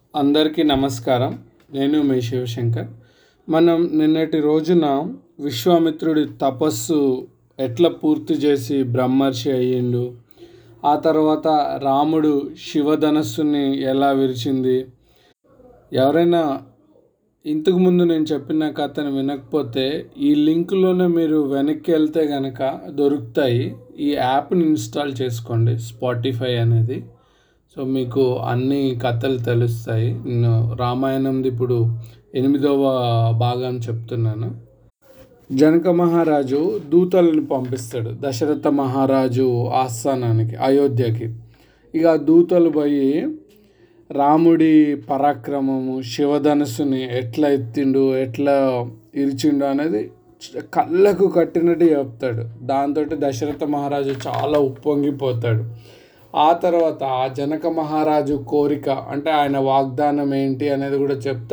అందరికీ నమస్కారం. నేను మీ శివశంకర్. మనం నిన్నటి రోజున విశ్వామిత్రుడి తపస్సు ఎట్లా పూర్తి చేసి బ్రహ్మర్షి అయ్యిండు, ఆ తర్వాత రాముడు శివధనస్సుని ఎలా విరిచింది. ఎవరైనా ఇంతకుముందు నేను చెప్పిన కథను వినకపోతే ఈ లింక్లోనే మీరు వెనక్కి వెళ్తే కనుక దొరుకుతాయి. ఈ యాప్ని ఇన్స్టాల్ చేసుకోండి, స్పాటిఫై అనేది. సో మీకు అన్ని కథలు తెలుస్తాయి. నేను రామాయణంది ఇప్పుడు 8వ భాగం చెప్తున్నాను. జనక మహారాజు దూతలను పంపిస్తాడు దశరథ మహారాజు ఆస్థానానికి, అయోధ్యకి. ఇక దూతలు పోయి రాముడి పరాక్రమము, శివధనుస్సుని ఎట్లా ఎత్తిండు, ఎట్లా ఇరిచిండు అనేది కళ్ళకు కట్టినట్టు చెప్తాడు. దాంతో దశరథ మహారాజు చాలా ఉప్పొంగిపోతాడు. ఆ తర్వాత ఆ జనక మహారాజు కోరిక అంటే ఆయన వాగ్దానం ఏంటి అనేది కూడా చెప్తే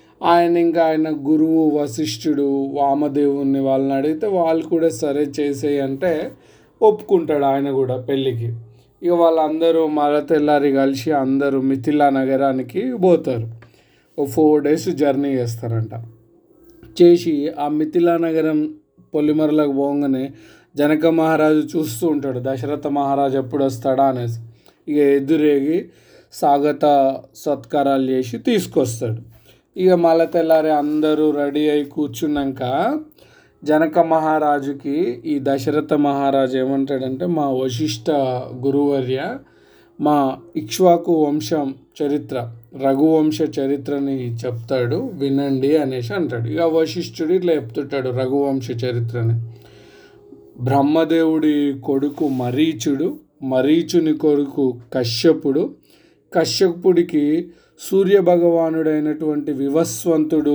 ఆయన గురువు వశిష్ఠుడు, వామదేవుని వాళ్ళని అడిగితే వాళ్ళు కూడా సరే చేసేయి అంటే ఒప్పుకుంటాడు ఆయన కూడా పెళ్ళికి. ఇక వాళ్ళందరూ మళ్ళీ తెల్లారి కలిసి అందరూ మిథిలా నగరానికి పోతారు. ఓ 4 days జర్నీ చేస్తారంట. చేసి ఆ మిథిలా నగరం పొలిమరలకు పోగానే జనక మహారాజు చూస్తూ ఉంటాడు దశరథ మహారాజు ఎప్పుడు వస్తాడా అనేసి. ఇక ఎదురేగి స్వాగత సత్కారాలు చేసి తీసుకొస్తాడు. ఇక మళ్ళీ తెల్లారి అందరూ రెడీ అయి కూర్చున్నాక జనక మహారాజుకి ఈ దశరథ మహారాజు ఏమంటాడంటే, మా వశిష్ఠ గురువర్య మా ఇక్ష్వాకు వంశం చరిత్ర, రఘువంశ చరిత్రని చెప్తాడు, వినండి అనేసి అంటాడు. ఇక వశిష్ఠుడు ఇట్లా చెప్తుంటాడు రఘువంశ చరిత్రని. బ్రహ్మదేవుడి కొడుకు మరీచుడు, మరీచుని కొడుకు కశ్యపుడు, కశ్యపుడికి సూర్యభగవానుడైనటువంటి వివస్వంతుడు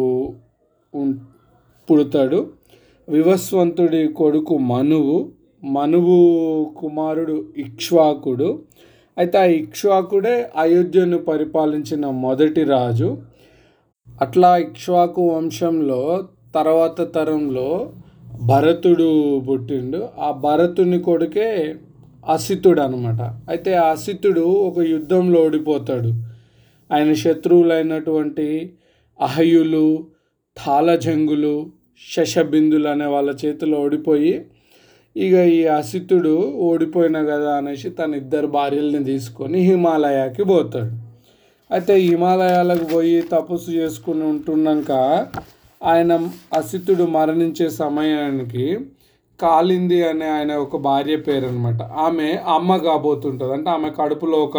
పుడతాడు. వివస్వంతుడి కొడుకు మనువు, మనువు కుమారుడు ఇక్ష్వాకుడు. అయితే ఆ ఇక్ష్వాకుడే అయోధ్యను పరిపాలించిన మొదటి రాజు. అట్లా ఇక్ష్వాకు వంశంలో తర్వాత తరంలో భరతుడు పుట్టిండు. ఆ భరతుని కొడుకే అసితుడు అనమాట. అయితే ఆ అసితుడు ఒక యుద్ధంలో ఓడిపోతాడు. ఆయన శత్రువులైనటువంటి అహయులు, తాళజంగులు, శశబిందులు అనే వాళ్ళ చేతిలో ఓడిపోయి, ఇక ఈ అసితుడు ఓడిపోయినా కదా అనేసి తన 2 భార్యల్ని తీసుకొని హిమాలయాకి పోతాడు. అయితే హిమాలయాలకు పోయి తపస్సు చేసుకుని ఉంటున్నాక ఆయన అసితుడు మరణించే సమయానికి కాలింది అనే ఆయన ఒక భార్య పేరు అనమాట, ఆమె అమ్మ కాబోతుంటుంది. అంటే ఆమె కడుపులో ఒక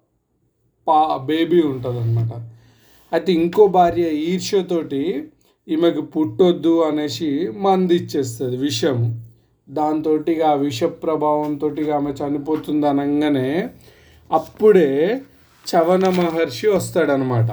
బేబీ ఉంటుంది అనమాట. అయితే ఇంకో భార్య ఈర్ష్యతోటి ఈమెకు పుట్టొద్దు అనేసి మందు ఇచ్చేస్తుంది, విషము. దాంతో ఆ విష ప్రభావంతో ఆమె చనిపోతుంది అనగానే అప్పుడే చవన మహర్షి వస్తాడనమాట.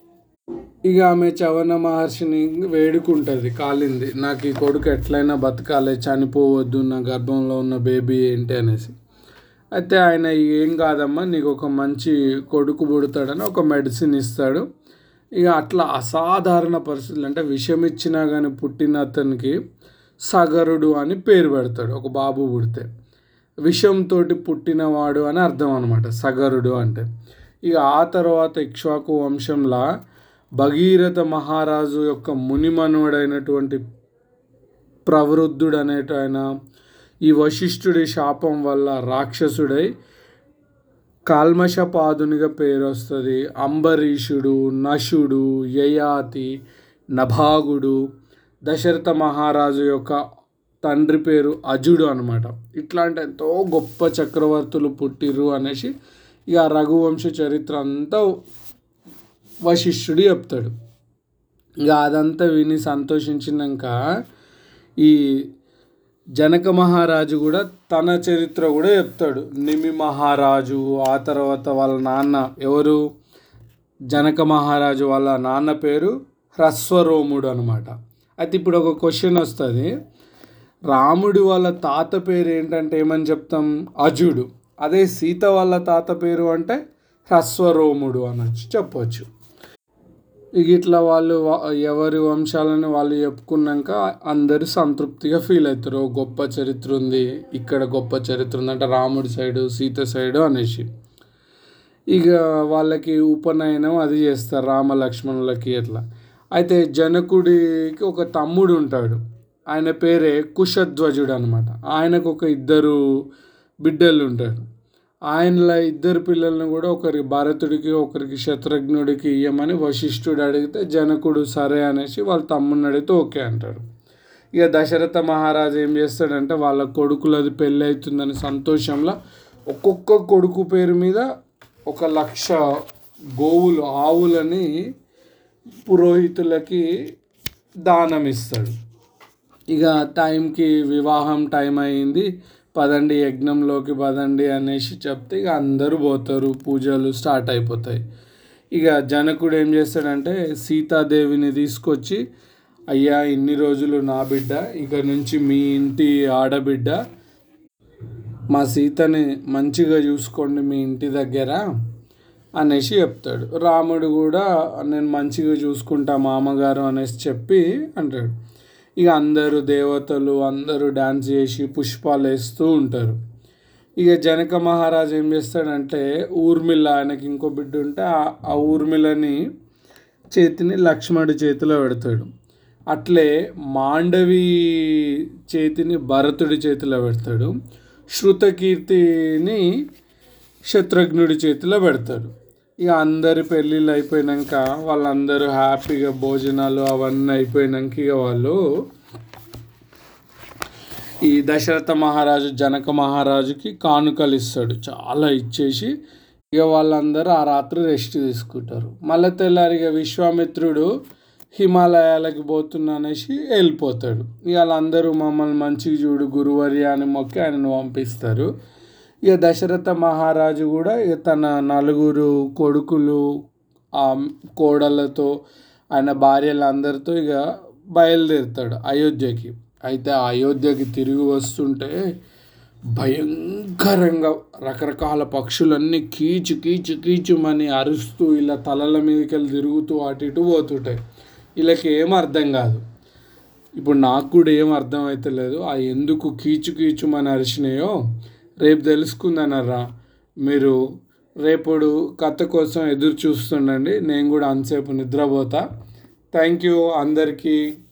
ఇక ఆమె చవన మహర్షిని వేడుకుంటుంది, కాలింది, నాకు ఈ కొడుకు ఎట్లయినా బతకాలి, చనిపోవద్దు, నా గర్భంలో ఉన్న బేబీ ఏంటి అనేసి. అయితే ఆయన ఏం కాదమ్మా, నీకు ఒక మంచి కొడుకు పుడతాడని ఒక మెడిసిన్ ఇస్తాడు. ఇక అట్లా అసాధారణ పరిస్థితులు, అంటే విషం ఇచ్చినా కానీ పుట్టిన అతనికి సగరుడు అని పేరు పెడతాడు. ఒక బాబు పుడితే విషంతో పుట్టినవాడు అని అర్థం అనమాట సగరుడు అంటే. ఇక ఆ తర్వాత ఇక్ష్వాకు వంశంలో భగీరథ మహారాజు యొక్క మునిమనుడైనటువంటి ప్రవృద్ధుడు అనేటాయన ఈ వశిష్ఠుడి శాపం వల్ల రాక్షసుడై కాల్మషపాదునిగా పేరు వస్తుంది. అంబరీషుడు, నశుడు, యయాతి, నభాగుడు, దశరథ మహారాజు యొక్క తండ్రి పేరు అజుడు అనమాట. ఇట్లాంటి ఎంతో గొప్ప చక్రవర్తులు పుట్టిర్రు అనేసి ఇక రఘువంశ చరిత్ర అంతా వశిష్ఠుడు చెప్తాడు. ఇక అదంతా విని సంతోషించినాక ఈ జనక మహారాజు కూడా తన చరిత్ర కూడా చెప్తాడు. నిమి మహారాజు, ఆ తర్వాత వాళ్ళ నాన్న ఎవరు, జనక మహారాజు వాళ్ళ నాన్న పేరు హ్రస్వరోముడు అనమాట. అయితే ఇప్పుడు ఒక క్వశ్చన్ వస్తుంది, రాముడి వాళ్ళ తాత పేరు ఏంటంటే ఏమని చెప్తాం, అజుడు. అదే సీత వాళ్ళ తాత పేరు అంటే హ్రస్వరోముడు అనొచ్చు, చెప్పవచ్చు. ఇక ఇట్లా వాళ్ళు ఎవరి వంశాలను వాళ్ళు చెప్పుకున్నాక అందరూ సంతృప్తిగా ఫీల్ అవుతారు. గొప్ప చరిత్ర ఉంది, ఇక్కడ గొప్ప చరిత్ర ఉంది అంటే రాముడి సైడు, సీత సైడు అనేసి. ఇక వాళ్ళకి ఉపనయనం అది చేస్తారు రామ లక్ష్మణులకి అట్లా. అయితే జనకుడికి ఒక తమ్ముడు ఉంటాడు. ఆయన పేరే కుశధ్వజుడు అనమాట. ఆయనకు ఒక ఇద్దరు బిడ్డలు ఉంటారు. ఆయనలో ఇద్దరు పిల్లల్ని కూడా ఒకరికి భరతుడికి ఒకరికి శత్రుఘ్నుడికి ఇయ్యమని వశిష్ఠుడు అడిగితే జనకుడు సరే అనేసి వాళ్ళ తమ్ముడిని అడిగితే ఓకే అంటారు. ఇక దశరథ మహారాజు ఏం చేస్తాడంటే వాళ్ళ కొడుకులది పెళ్ళి అవుతుందని సంతోషంలో ఒక్కొక్క కొడుకు పేరు మీద 1,00,000 గోవులు ఆవులని పురోహితులకి దానం ఇస్తాడు. ఇక టైంకి వివాహం టైం అయింది, పదండి యజ్ఞంలోకి పదండి అనేసి చెప్తే ఇక అందరూ పోతారు, పూజలు స్టార్ట్ అయిపోతాయి. ఇక జనకుడు ఏం చేస్తాడంటే సీతాదేవిని తీసుకొచ్చి, అయ్యా ఇన్ని రోజులు నా బిడ్డ, ఇక నుంచి మీ ఇంటి ఆడబిడ్డ, మా సీతని మంచిగా చూసుకోండి మీ ఇంటి దగ్గర అనేసి చెప్తాడు. రాముడు కూడా నేను మంచిగా చూసుకుంటా మామగారు అనేసి చెప్పి అంటాడు. ఇక అందరూ దేవతలు అందరూ డ్యాన్స్ చేసి పుష్పాలు వేస్తూ ఉంటారు. ఇక జనక మహారాజు ఏం చేస్తాడంటే ఊర్మిళ, ఆయనకి ఇంకో బిడ్డ ఉంటే ఆ ఊర్మిళని చేతిని లక్ష్మణుడి చేతిలో పెడతాడు. అట్లే మాండవి చేతిని భరతుడి చేతిలో పెడతాడు. శృతకీర్తిని శత్రుఘ్నుడి చేతిలో పెడతాడు. ఇక అందరి పెళ్ళిళ్ళు అయిపోయాక వాళ్ళందరూ హ్యాపీగా భోజనాలు అవన్నీ అయిపోయాక ఇక వాళ్ళు ఈ దశరథ మహారాజు జనక మహారాజుకి కానుకలు ఇస్తాడు, చాలా ఇచ్చేసి ఇక వాళ్ళందరూ ఆ రాత్రి రెస్ట్ తీసుకుంటారు. మళ్ళీ తెల్లారిగా విశ్వామిత్రుడు హిమాలయాలకి పోతున్నా అనేసి వెళ్ళిపోతాడు. ఇక వాళ్ళందరూ మమ్మల్ని మంచిగా చూడు గురువర్య అని మొక్కి ఆయనను పంపిస్తారు. ఇక దశరథ మహారాజు కూడా ఇక తన 4 కొడుకులు ఆ కోడళ్ళతో ఆయన భార్యలందరితో ఇక బయలుదేరుతాడు అయోధ్యకి. అయితే ఆ అయోధ్యకి తిరిగి వస్తుంటే భయంకరంగా రకరకాల పక్షులన్నీ కీచు కీచు కీచుమని అరుస్తూ ఇలా తలల మీదకి వెళ్ళి తిరుగుతూ అటు ఇటు పోతుంటాయి. వీళ్ళకి ఏం అర్థం కాదు. ఇప్పుడు నాకు కూడా ఏం అర్థం అవుతలేదు ఆ ఎందుకు కీచు కీచుమని అరిచినాయో. రేపు తెలుసుకుందనరా మీరు. రేపడు కథ కోసం ఎదురు చూస్తుండండి. నేను కూడా అంతసేపు నిద్రపోతా. థ్యాంక్ యూ అందరికీ.